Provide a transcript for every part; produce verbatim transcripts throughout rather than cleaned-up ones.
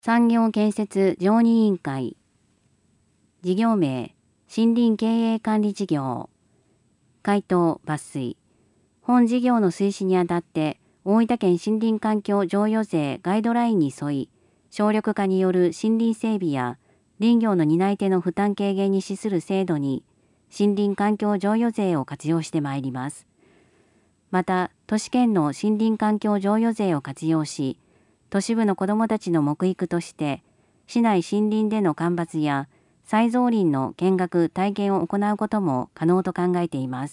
産業建設常任委員会。事業名、森林経営管理事業。回答、抜粋。本事業の推進にあたって、大分県森林環境譲与税ガイドラインに沿い、省力化による森林整備や林業の担い手の負担軽減に資する制度に、森林環境譲与税を活用してまいります。また、都市圏の森林環境譲与税を活用し、都市部の子どもたちの目育として、市内森林での間伐や再造林の見学・体験を行うことも可能と考えています。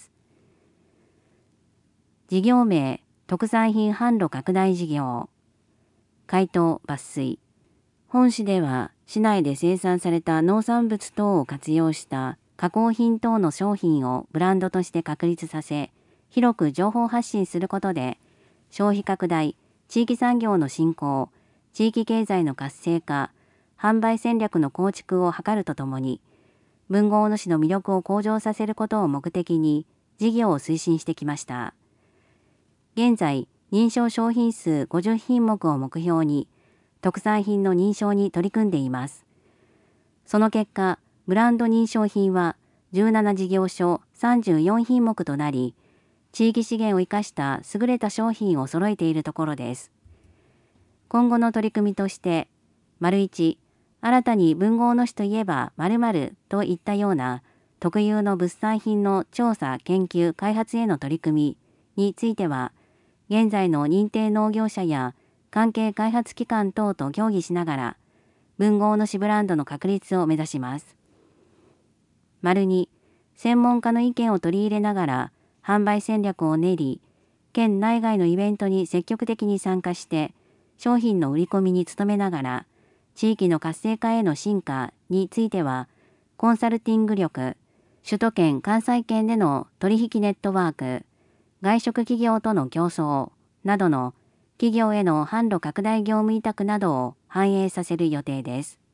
事業名、特産品販路拡大事業。回答、抜粋。本市では、市内で生産された農産物等を活用した加工品等の商品をブランドとして確立させ、広く情報発信することで、消費拡大、地域産業の振興、地域経済の活性化、販売戦略の構築を図るとともに、豊後大野市の魅力を向上させることを目的に事業を推進してきました。現在、認証商品数ごじゅっ品目を目標に、特産品の認証に取り組んでいます。その結果、ブランド認証品はじゅうなな事業所さんじゅうよん品目となり、地域資源を生かした優れた商品を揃えているところです。今後の取り組みとして、丸一、新たに豊後大野市といえば〇〇といったような特有の物産品の調査・研究・開発への取り組みについては、現在の認定農業者や関係開発機関等と協議しながら、豊後大野市ブランドの確立を目指します。丸二、専門家の意見を取り入れながら、販売戦略を練り、県内外のイベントに積極的に参加して、商品の売り込みに努めながら、地域の活性化への進化については、コンサルティング力、首都圏・関西圏での取引ネットワーク、外食企業との競争などの企業への販路拡大業務委託などを反映させる予定です。